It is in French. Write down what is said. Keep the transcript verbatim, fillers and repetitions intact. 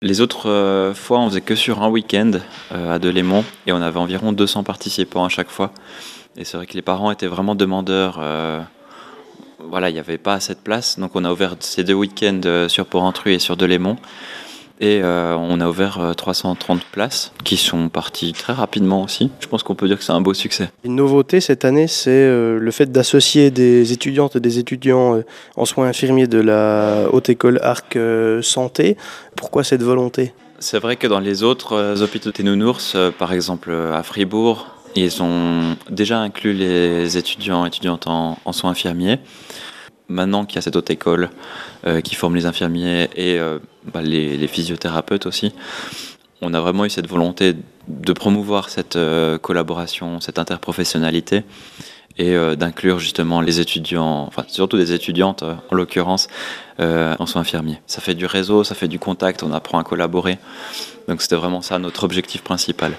Les autres euh, fois, on faisait que sur un week-end euh, à Delémont et on avait environ deux cents participants à chaque fois. Et c'est vrai que les parents étaient vraiment demandeurs. Euh, voilà, il n'y avait pas assez de place, donc on a ouvert ces deux week-ends euh, sur Porrentruy et sur Delémont. Et euh, on a ouvert euh, trois cent trente places qui sont parties très rapidement aussi. Je pense qu'on peut dire que c'est un beau succès. Une nouveauté cette année, c'est euh, le fait d'associer des étudiantes et des étudiants euh, en soins infirmiers de la Haute École Arc euh, Santé. Pourquoi cette volonté? C'est vrai que dans les autres euh, hôpitaux des nounours, euh, par exemple euh, à Fribourg, ils ont déjà inclus les étudiants et étudiantes en, en soins infirmiers. Maintenant qu'il y a cette haute école euh, qui forme les infirmiers et euh, bah, les, les physiothérapeutes aussi, on a vraiment eu cette volonté de promouvoir cette euh, collaboration, cette interprofessionnalité et euh, d'inclure justement les étudiants, enfin surtout des étudiantes euh, en l'occurrence, euh, en soins infirmiers. Ça fait du réseau, ça fait du contact, on apprend à collaborer. Donc c'était vraiment ça notre objectif principal.